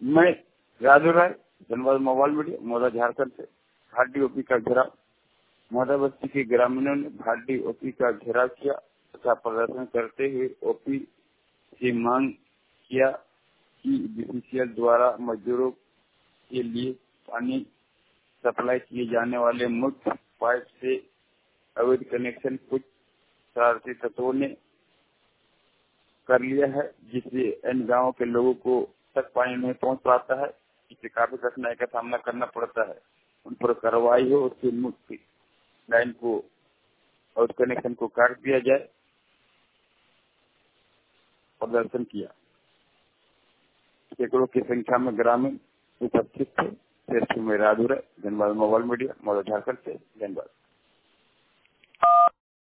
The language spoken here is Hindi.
मैं राजू राय, धनबाद मोबाइल मीडिया, मौदा झारखंड से भाटी ओपी का घेराव। मौदा बस्ती के ग्रामीणों ने भाटी ओपी का घेराव किया तथा प्रदर्शन करते हुए ओपी से मांग किया कि बीपीसीएल द्वारा मजदूरों के लिए पानी सप्लाई किए जाने वाले मुख्य पाइप से अवैध कनेक्शन कुछ शरारती तत्वों ने कर लिया है, जिससे इन गांवों के लोगों को तक पानी नहीं पहुंच पाता है। इससे काफी कठिनाई का सामना करना पड़ता है। उन पर कार्रवाई हो, उसके मुख्य लाइन को और कनेक्शन को काट दिया जाए। प्रदर्शन किया। सैकड़ों की संख्या में ग्रामीण उपस्थित थे। में राजू राय, धनबाद मोबाइल मीडिया, मौदा झारखंड से। धन्यवाद।